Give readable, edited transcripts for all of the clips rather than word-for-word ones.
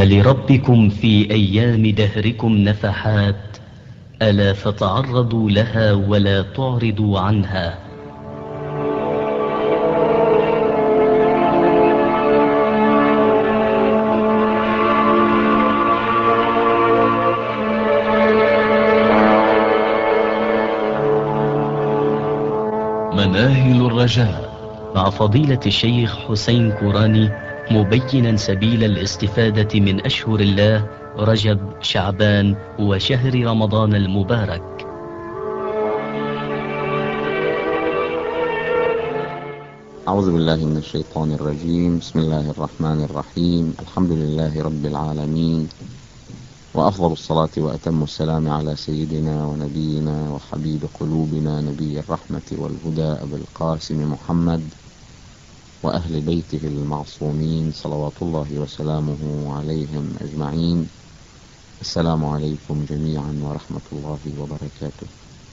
إن لربكم في أيام دهركم نفحات، ألا فتعرضوا لها ولا تعرضوا عنها. مناهل الرجاء مع فضيلة الشيخ حسين كوراني، مبينا سبيل الاستفادة من أشهر الله رجب شعبان وشهر رمضان المبارك. أعوذ بالله من الشيطان الرجيم. بسم الله الرحمن الرحيم. الحمد لله رب العالمين، وأفضل الصلاة وأتم السلام على سيدنا ونبينا وحبيب قلوبنا نبي الرحمة والهدى أبي القاسم محمد وأهل بيته المعصومين صلوات الله وسلامه عليهم أجمعين. السلام عليكم جميعا ورحمة الله وبركاته.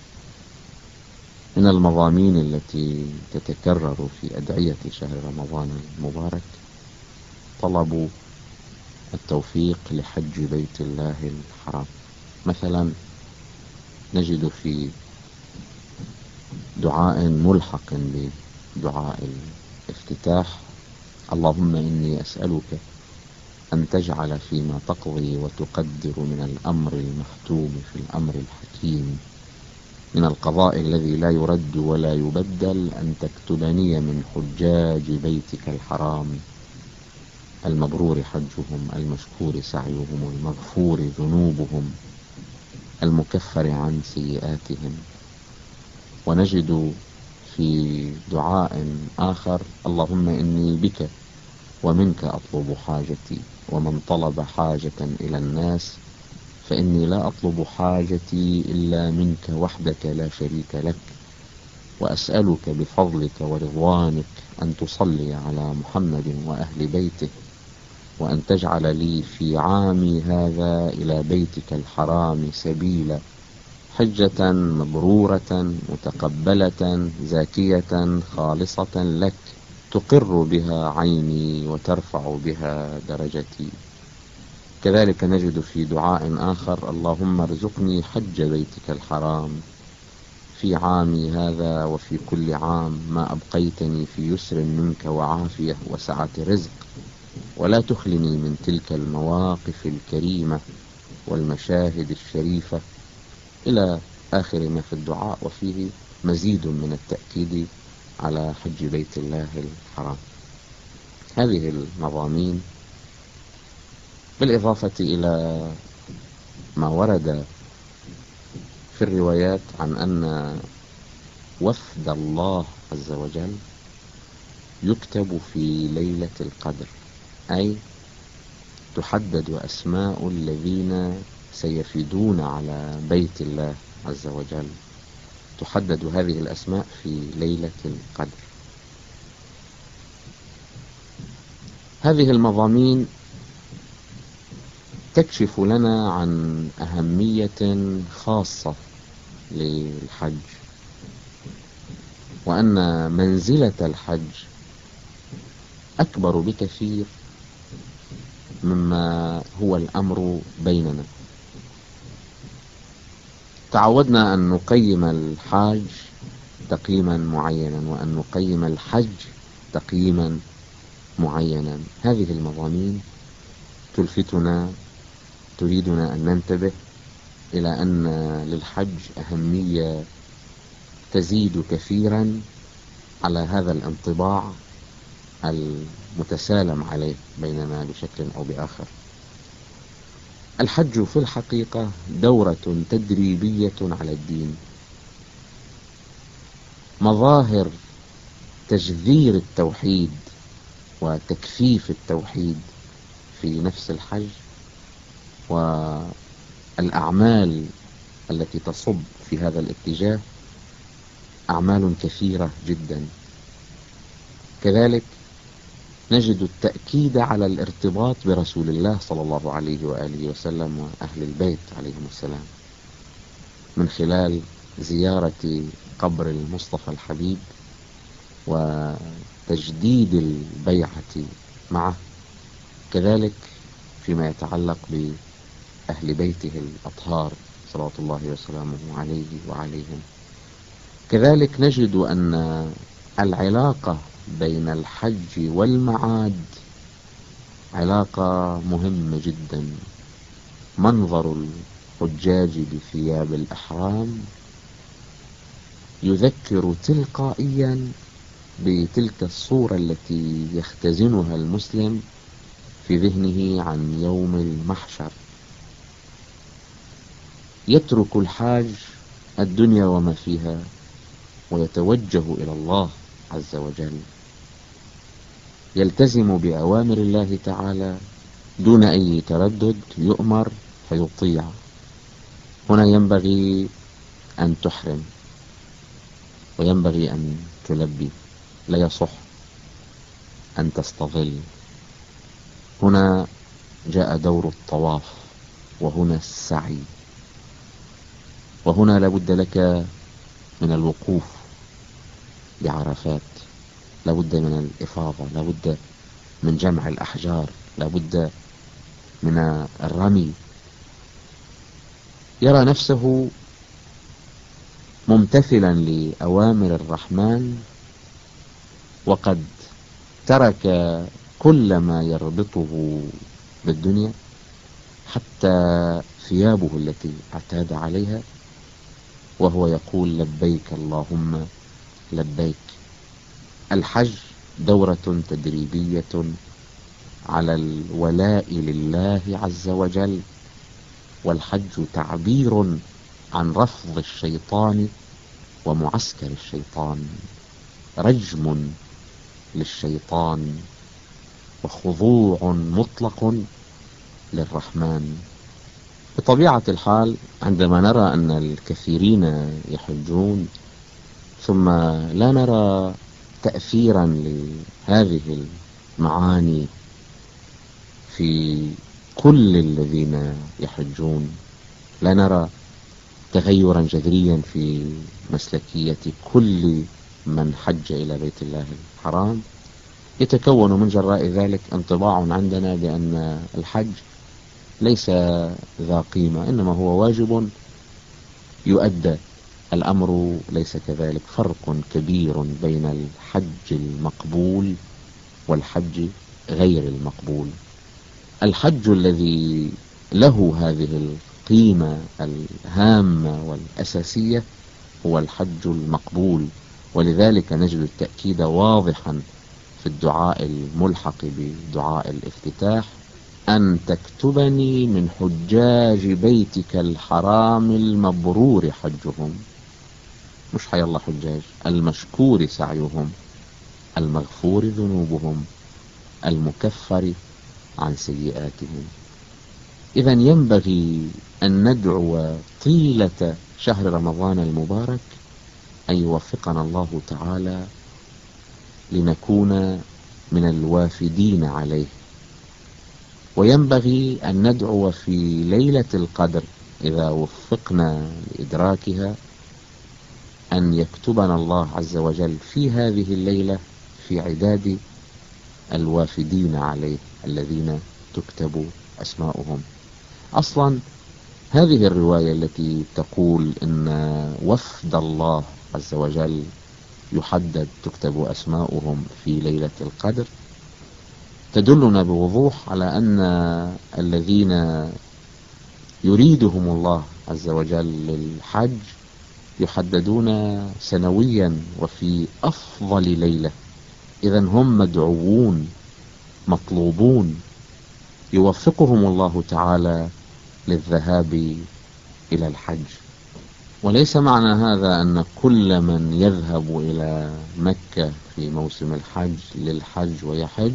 من المضامين التي تتكرر في أدعية شهر رمضان المبارك طلب التوفيق لحج بيت الله الحرام. مثلا نجد في دعاء ملحق بدعاء الافتتاح: اللهم إني أسألك أن تجعل فيما تقضي وتقدر من الأمر المختوم في الأمر الحكيم من القضاء الذي لا يرد ولا يبدل، أن تكتبني من حجاج بيتك الحرام المبرور حجهم، المشكور سعيهم، المغفور ذنوبهم، المكفر عن سيئاتهم. ونجد في دعاء آخر: اللهم إني بك ومنك أطلب حاجتي، ومن طلب حاجة إلى الناس فإني لا أطلب حاجتي إلا منك وحدك لا شريك لك، وأسألك بفضلك ورضوانك أن تصلي على محمد وأهل بيته، وأن تجعل لي في عامي هذا إلى بيتك الحرام سبيلا، حجة مبرورة متقبلة زاكية خالصة لك، تقر بها عيني وترفع بها درجتي. كذلك نجد في دعاء آخر: اللهم ارزقني حج بيتك الحرام في عامي هذا وفي كل عام ما أبقيتني في يسر منك وعافية وسعة رزق، ولا تخلني من تلك المواقف الكريمة والمشاهد الشريفة، إلى آخر ما في الدعاء، وفيه مزيد من التأكيد على حج بيت الله الحرام. هذه المضامين بالإضافة إلى ما ورد في الروايات عن أن وفد الله عز وجل يكتب في ليلة القدر، أي تحدد أسماء الذين سيفدون على بيت الله عز وجل، تحدد هذه الأسماء في ليلة القدر. هذه المضامين تكشف لنا عن أهمية خاصة للحج، وأن منزلة الحج أكبر بكثير مما هو الأمر بيننا. تعودنا أن نقيم الحاج تقييما معينا وأن نقيم الحج تقييما معينا. هذه المضامين تلفتنا، تريدنا أن ننتبه إلى أن للحج أهمية تزيد كثيرا على هذا الانطباع المتسالم عليه بيننا بشكل أو بآخر. الحج في الحقيقة دورة تدريبية على الدين، مظاهر تجذير التوحيد وتكثيف التوحيد في نفس الحج، والأعمال التي تصب في هذا الاتجاه أعمال كثيرة جدا. كذلك نجد التأكيد على الارتباط برسول الله صلى الله عليه وآله وسلم وأهل البيت عليهم السلام من خلال زيارة قبر المصطفى الحبيب وتجديد البيعة معه. كذلك فيما يتعلق بأهل بيته الأطهار صلوات الله وسلامه عليه وعليهم. كذلك نجد أن العلاقة بين الحج والمعاد علاقة مهمة جدا. منظر الحجاج بثياب الإحرام يذكر تلقائيا بتلك الصورة التي يختزنها المسلم في ذهنه عن يوم المحشر. يترك الحاج الدنيا وما فيها ويتوجه إلى الله عز وجل، يلتزم بأوامر الله تعالى دون أي تردد، يؤمر فيطيع. هنا ينبغي أن تحرم وينبغي أن تلبي، لا يصح أن تستظل. هنا جاء دور الطواف، وهنا السعي، وهنا لابد لك من الوقوف بعرفات، لابد من الإفاضة، لابد من جمع الأحجار، لابد من الرمي. يرى نفسه ممتثلا لأوامر الرحمن، وقد ترك كل ما يربطه بالدنيا حتى ثيابه التي اعتاد عليها، وهو يقول لبيك اللهم لبيك. الحج دورة تدريبية على الولاء لله عز وجل، والحج تعبير عن رفض الشيطان ومعسكر الشيطان، رجم للشيطان وخضوع مطلق للرحمن. بطبيعة الحال عندما نرى أن الكثيرين يحجون ثم لا نرى تأثيرا لهذه المعاني في كل الذين يحجون، لا نرى تغيرا جذريا في مسلكية كل من حج إلى بيت الله الحرام، يتكون من جراء ذلك انطباع عندنا بأن الحج ليس ذا قيمة، إنما هو واجب يؤدى. الأمر ليس كذلك. فرق كبير بين الحج المقبول والحج غير المقبول. الحج الذي له هذه القيمة الهامة والأساسية هو الحج المقبول، ولذلك نجد التأكيد واضحا في الدعاء الملحق بدعاء الافتتاح: أن تكتبني من حجاج بيتك الحرام المبرور حجهم. مش حي الله حجاج، المشكور سعيهم، المغفور ذنوبهم، المكفر عن سيئاتهم. إذا ينبغي أن ندعو طيلة شهر رمضان المبارك أن يوفقنا الله تعالى لنكون من الوافدين عليه، وينبغي أن ندعو في ليلة القدر إذا وفقنا لإدراكها أن يكتبنا الله عز وجل في هذه الليلة في عداد الوافدين عليه الذين تكتب أسماؤهم. أصلا هذه الرواية التي تقول إن وفد الله عز وجل يحدد تكتب أسماؤهم في ليلة القدر تدلنا بوضوح على أن الذين يريدهم الله عز وجل للحج يحددون سنويا وفي أفضل ليلة. إذن هم مدعوون مطلوبون، يوفقهم الله تعالى للذهاب إلى الحج. وليس معنى هذا أن كل من يذهب إلى مكة في موسم الحج للحج ويحج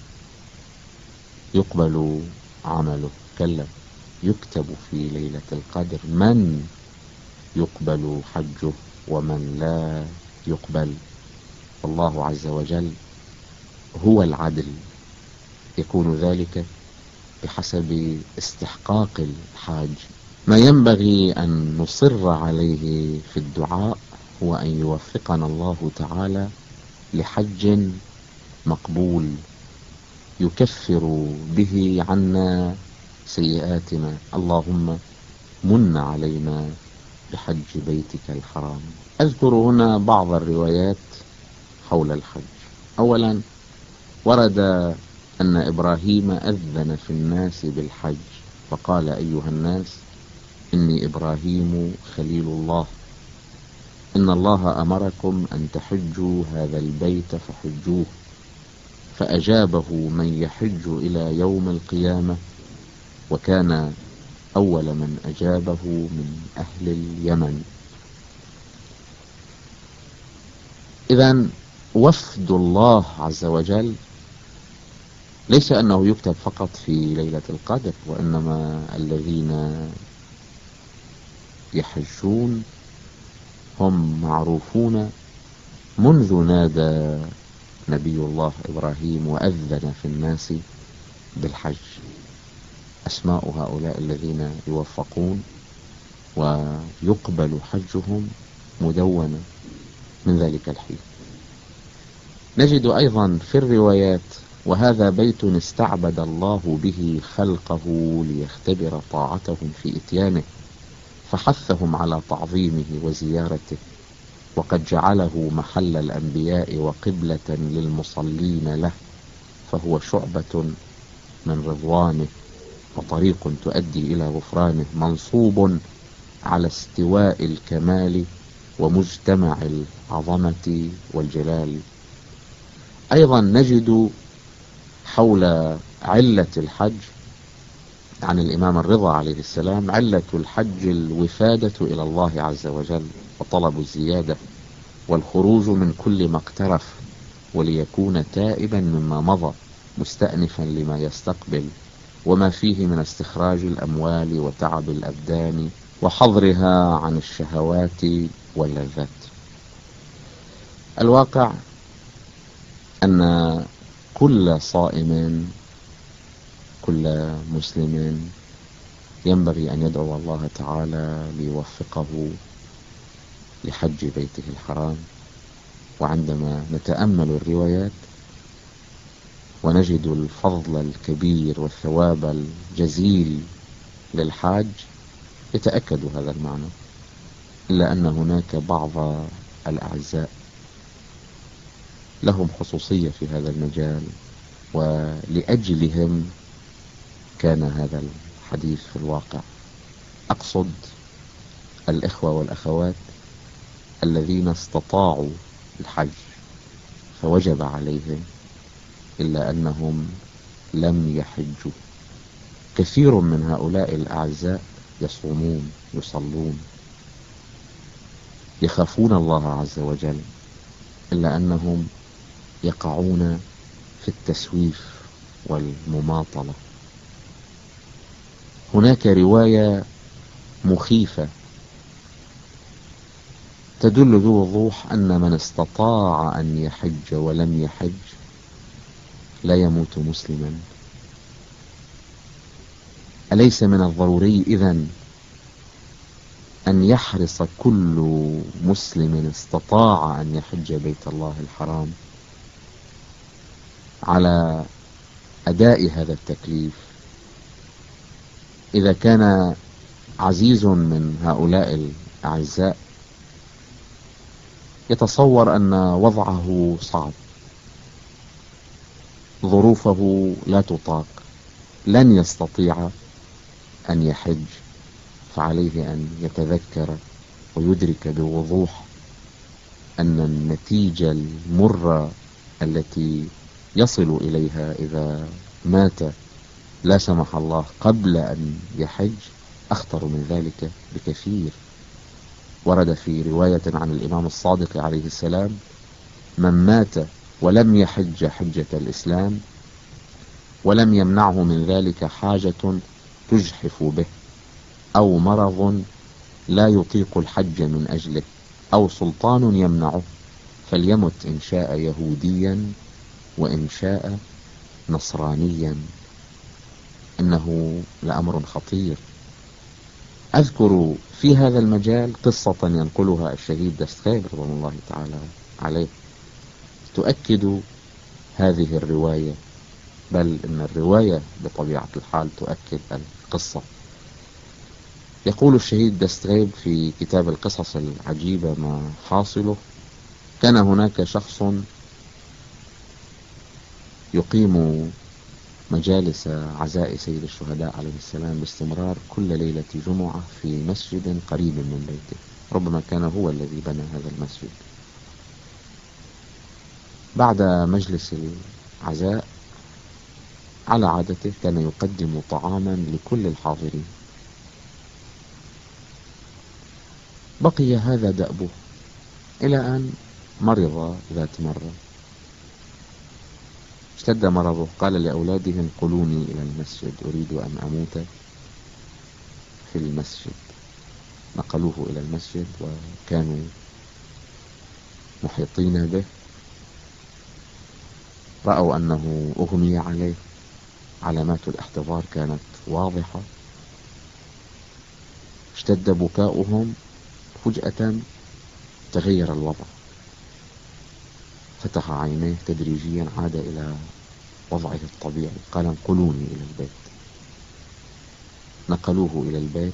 يقبل عمله، كلا، يكتب في ليلة القدر من يقبل حجه ومن لا يقبل. الله عز وجل هو العدل، يكون ذلك بحسب استحقاق الحاج. ما ينبغي أن نصر عليه في الدعاء هو أن يوفقنا الله تعالى لحج مقبول، يكفر به عنا سيئاتنا. اللهم من علينا بحج بيتك الحرام. أذكر هنا بعض الروايات حول الحج. أولا، ورد أن إبراهيم أذن في الناس بالحج فقال: أيها الناس، إني إبراهيم خليل الله، إن الله أمركم أن تحجوا هذا البيت فحجوه. فأجابه من يحج إلى يوم القيامة، وكان أول من أجابه من أهل اليمن. إذن وفد الله عز وجل ليس أنه يكتب فقط في ليلة القدر، وإنما الذين يحجون هم معروفون منذ نادى نبي الله إبراهيم وأذن في الناس بالحج. أسماء هؤلاء الذين يوفقون ويقبل حجهم مدونة من ذلك الحين. نجد أيضا في الروايات: وهذا بيت استعبد الله به خلقه ليختبر طاعتهم في إتيانه، فحثهم على تعظيمه وزيارته، وقد جعله محل الأنبياء وقبلة للمصلين له، فهو شعبة من رضوانه وطريق تؤدي إلى غفرانه، منصوب على استواء الكمال ومجتمع العظمة والجلال. أيضا نجد حول علة الحج عن الإمام الرضا عليه السلام: علة الحج الوفادة إلى الله عز وجل وطلب الزيادة والخروج من كل ما اقترف، وليكون تائبا مما مضى مستأنفا لما يستقبل، وما فيه من استخراج الأموال وتعب الأبدان وحظرها عن الشهوات واللذات. الواقع أن كل صائم، كل مسلم ينبغي أن يدعو الله تعالى ليوفقه لحج بيته الحرام. وعندما نتأمل الروايات ونجد الفضل الكبير والثواب الجزيل للحاج يتأكد هذا المعنى، إلا أن هناك بعض الأعزاء لهم خصوصية في هذا المجال، ولأجلهم كان هذا الحديث في الواقع. أقصد الإخوة والأخوات الذين استطاعوا الحج فوجب عليهم، إلا أنهم لم يحجوا. كثير من هؤلاء الأعزاء يصومون، يصلون، يخافون الله عز وجل، إلا أنهم يقعون في التسويف والمماطلة. هناك رواية مخيفة تدل بوضوح أن من استطاع أن يحج ولم يحج لا يموت مسلما. أليس من الضروري إذن أن يحرص كل مسلم استطاع أن يحج بيت الله الحرام على أداء هذا التكليف؟ إذا كان عزيز من هؤلاء الأعزاء يتصور أن وضعه صعب، ظروفه لا تطاق، لن يستطيع أن يحج، فعليه أن يتذكر ويدرك بوضوح أن النتيجة المرة التي يصل إليها إذا مات لا سمح الله قبل أن يحج أخطر من ذلك بكثير. ورد في رواية عن الإمام الصادق عليه السلام: من مات ولم يحج حجة الإسلام ولم يمنعه من ذلك حاجة تجحف به، أو مرض لا يطيق الحج من أجله، أو سلطان يمنعه، فليمت إن شاء يهوديا وإن شاء نصرانيا. إنه لأمر خطير. أذكر في هذا المجال قصة ينقلها الشهيد دستخيل رضوان الله تعالى عليه تؤكد هذه الرواية. بل إن الرواية بطبيعة الحال تؤكد القصة. يقول الشهيد دستغيب في كتاب القصص العجيبة ما حاصله: كان هناك شخص يقيم مجالس عزاء سيد الشهداء عليه السلام باستمرار كل ليلة جمعة في مسجد قريب من بيته، ربما كان هو الذي بنى هذا المسجد. بعد مجلس العزاء على عادته كان يقدم طعاما لكل الحاضرين. بقي هذا دأبه إلى أن مرض ذات مرة، اشتد مرضه، قال لأولاده: انقلوني إلى المسجد، أريد أن أموت في المسجد. نقلوه إلى المسجد وكانوا محيطين به، رأوا أنه أغمي عليه، علامات الاحتضار كانت واضحة، اشتد بكاؤهم، فجأة تغير الوضع، فتح عينيه تدريجيا، عاد إلى وضعه الطبيعي، قال: انقلوني إلى البيت. نقلوه إلى البيت،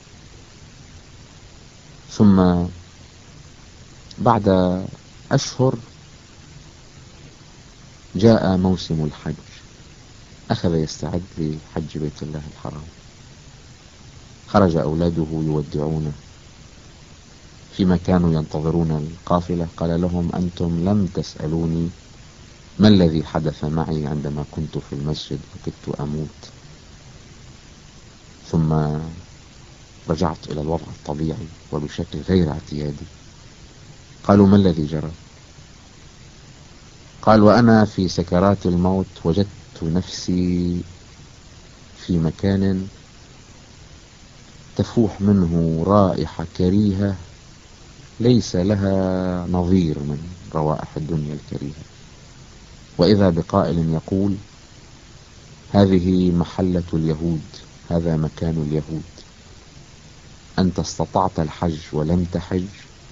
ثم بعد أشهر جاء موسم الحج، أخذ يستعد لحج بيت الله الحرام. خرج أولاده يودعونه فيما كانوا ينتظرون القافلة، قال لهم: أنتم لم تسألوني ما الذي حدث معي عندما كنت في المسجد وكدت أموت، ثم رجعت إلى الوضع الطبيعي وبشكل غير اعتيادي. قالوا: ما الذي جرى؟ قال: وأنا في سكرات الموت وجدت نفسي في مكان تفوح منه رائحة كريهة ليس لها نظير من روائح الدنيا الكريهة، وإذا بقائل يقول: هذه محلة اليهود، هذا مكان اليهود، أنت استطعت الحج ولم تحج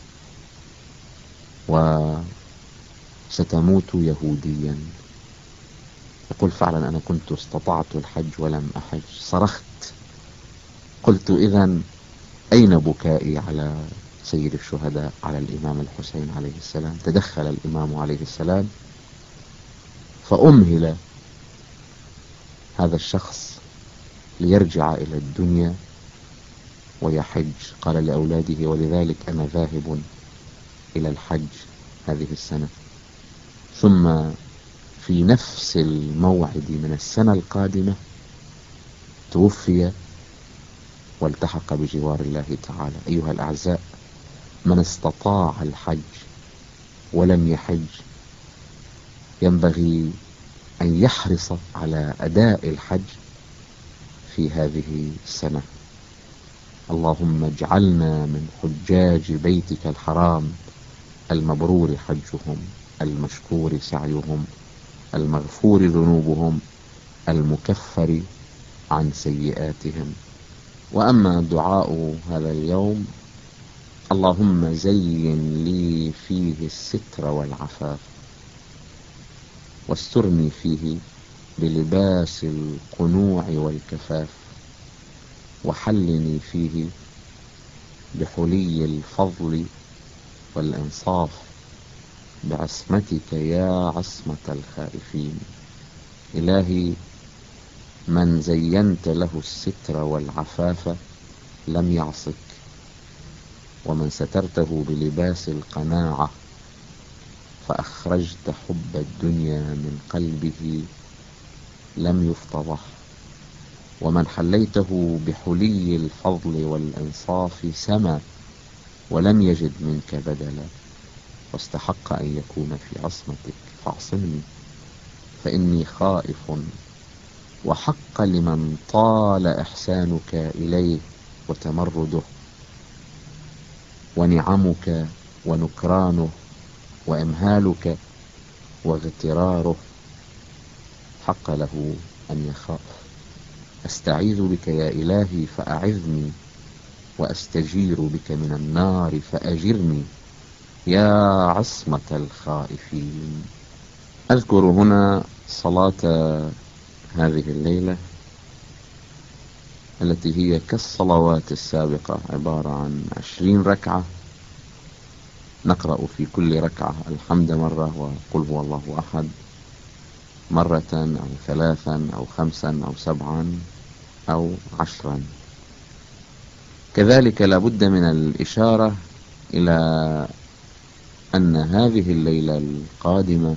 وستموت يهوديا. يقول: فعلا أنا كنت استطعت الحج ولم أحج. صرخت، قلت: إذن أين بكائي على سيد الشهداء، على الإمام الحسين عليه السلام؟ تدخل الإمام عليه السلام فأمهل هذا الشخص ليرجع إلى الدنيا ويحج. قال لأولاده: ولذلك أنا ذاهب إلى الحج هذه السنة. ثم في نفس الموعد من السنة القادمة توفي والتحق بجوار الله تعالى. أيها الأعزاء، من استطاع الحج ولم يحج ينبغي أن يحرص على أداء الحج في هذه السنة. اللهم اجعلنا من حجاج بيتك الحرام المبرور حجهم، المشكور سعيهم، المغفور ذنوبهم، المكفر عن سيئاتهم. وأما دعاء هذا اليوم: اللهم زين لي فيه الستر والعفاف، واسترني فيه بلباس القنوع والكفاف، وحلني فيه بحلي الفضل والإنصاف، بعصمتك يا عصمة الخائفين. إلهي، من زينت له الستر والعفاف لم يعصك، ومن سترته بلباس القناعة فأخرجت حب الدنيا من قلبه لم يفتضح، ومن حليته بحلي الفضل والإنصاف سما ولم يجد منك بدلا، واستحق أن يكون في عصمتك. فاعصمني فإني خائف، وحق لمن طال إحسانك إليه وتمرده ونعمك ونكرانه وإمهالك واغتراره، حق له أن يخاف. أستعيذ بك يا إلهي فأعذني، وأستجير بك من النار فأجرني يا عصمة الخائفين. أذكر هنا صلاة هذه الليلة التي هي كالصلوات السابقة، عبارة عن 20 ركعة، نقرأ في كل ركعة الحمد مرة وقل هو الله أحد مرة أو 3 أو 5 أو 7 أو 10. كذلك لا بد من الإشارة إلى أن هذه الليلة القادمة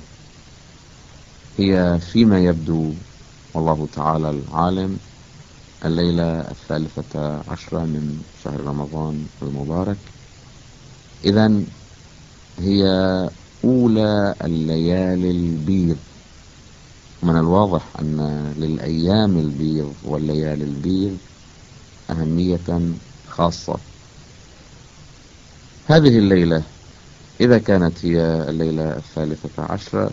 هي فيما يبدو والله تعالى العالم الليلة 13 من شهر رمضان المبارك. إذن هي أولى الليالي البيض. من الواضح أن للأيام البيض والليالي البيض أهمية خاصة. هذه الليلة إذا كانت هي الليلة 13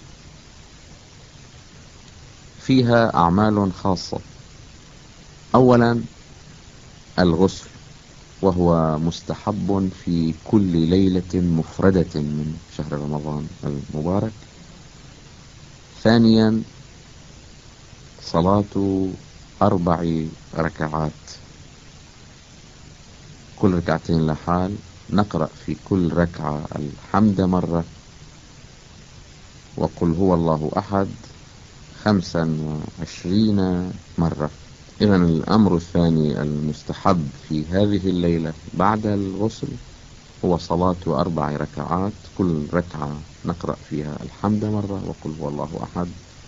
فيها أعمال خاصة. أولا الغسل، وهو مستحب في كل ليلة مفردة من شهر رمضان المبارك. ثانيا صلاة 4 ركعات، كل ركعتين لحال، نقرأ في كل ركعة الحمد مرة وقل هو الله أحد 25 مرة. إذن الأمر الثاني المستحب في هذه الليلة بعد الغسل هو صلاة 4 ركعات، كل ركعة نقرأ فيها الحمد مرة وقل هو الله أحد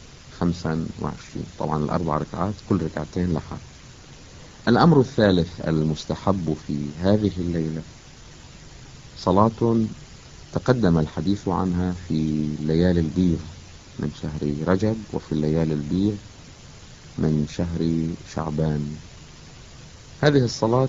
25. طبعا 4 ركعات كل ركعتين لحال. الأمر الثالث المستحب في هذه الليلة صلاة تقدم الحديث عنها في ليالي البيض من شهر رجب وفي الليالي البيض من شهر شعبان. هذه الصلاة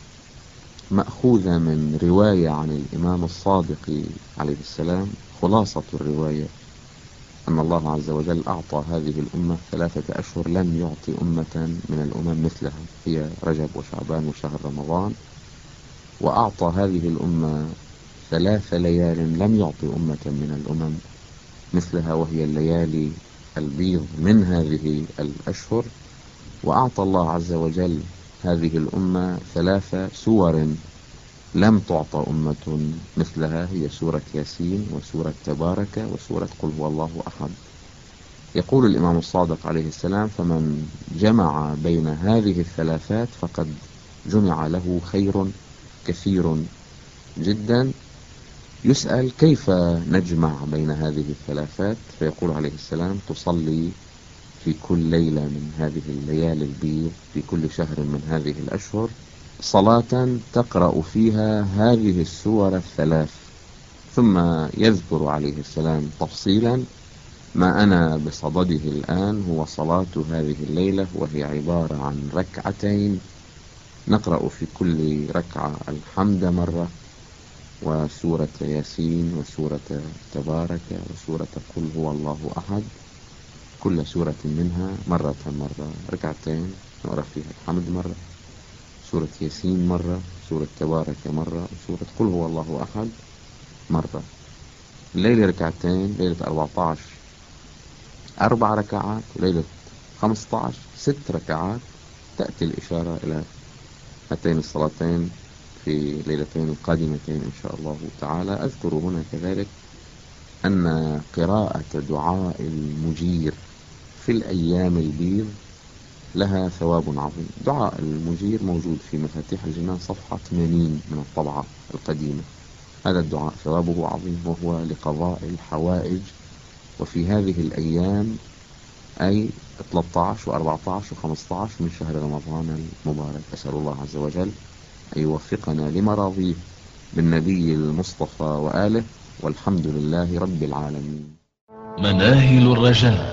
مأخوذة من رواية عن الإمام الصادق عليه السلام. خلاصة الرواية أن الله عز وجل أعطى هذه الأمة 3 أشهر لم يعطي أمة من الأمم مثلها، هي رجب وشعبان وشهر رمضان، وأعطى هذه الأمة 3 ليال لم يعطي أمة من الأمم مثلها، وهي الليالي البيض من هذه الأشهر. وأعطى الله عز وجل هذه الأمة 3 سور لم تعطى أمة مثلها، هي سورة ياسين وسورة تبارك وسورة قل هو الله أحد. يقول الإمام الصادق عليه السلام: فمن جمع بين هذه الثلاثات فقد جمع له خير كثير جدا. يسأل كيف نجمع بين هذه الثلاثات؟ فيقول عليه السلام: تصلي في كل ليلة من هذه الليالي البيض في كل شهر من هذه الأشهر صلاة تقرأ فيها هذه السور ال3. ثم يذكر عليه السلام تفصيلا. ما أنا بصدده الآن هو صلاة هذه الليلة، وهي عبارة عن 2 ركعتين نقرأ في كل ركعة الحمد مرة وسورة ياسين وسورة تبارك وسورة قل هو الله أحد، كل سورة منها مرة 2 نقرأ فيها الحمد مرة، سورة ياسين مرة، سورة تبارك مرة، وسورة قل هو الله أحد مرة. الليلة 2 ليلة 14 4 ركعات، وليلة 15 6 ركعات. تأتي الإشارة إلى هاتين الصلاتين في ليلتين القادمتين إن شاء الله تعالى. أذكر هنا كذلك أن قراءة دعاء المجير في الأيام البيض لها ثواب عظيم. دعاء المجير موجود في مفاتيح الجنان صفحة 80 من الطبعة القديمة. هذا الدعاء ثوابه عظيم، وهو لقضاء الحوائج. وفي هذه الأيام أي 13 و14 و15 من شهر رمضان المبارك، أسأل الله عز وجل أن يوفقنا لمراضيه بالنبي المصطفى وآله، والحمد لله رب العالمين. مناهل الرجاء